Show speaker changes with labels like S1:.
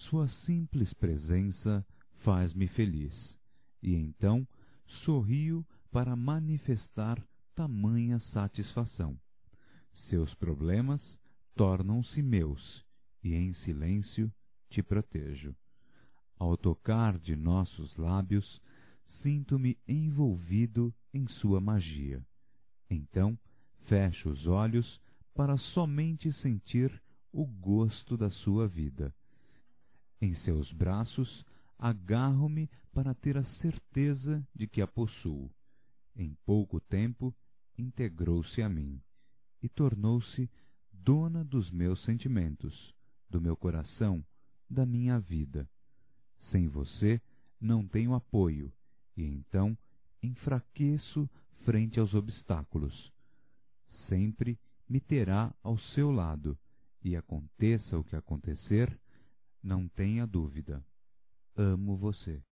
S1: Sua simples presença faz-me feliz, e então sorrio para manifestar tamanha satisfação. Seus problemas tornam-se meus, e em silêncio te protejo. Ao tocar de nossos lábios, sinto-me envolvido em sua magia. Então, fecho os olhos para somente sentir o gosto da sua vida. Em seus braços, agarro-me para ter a certeza de que a possuo. Em pouco tempo, integrou-se a mim e tornou-se dona dos meus sentimentos, do meu coração, da minha vida. Sem você, não tenho apoio, e então enfraqueço frente aos obstáculos. Sempre me terá ao seu lado, e aconteça o que acontecer, não tenha dúvida. Amo você.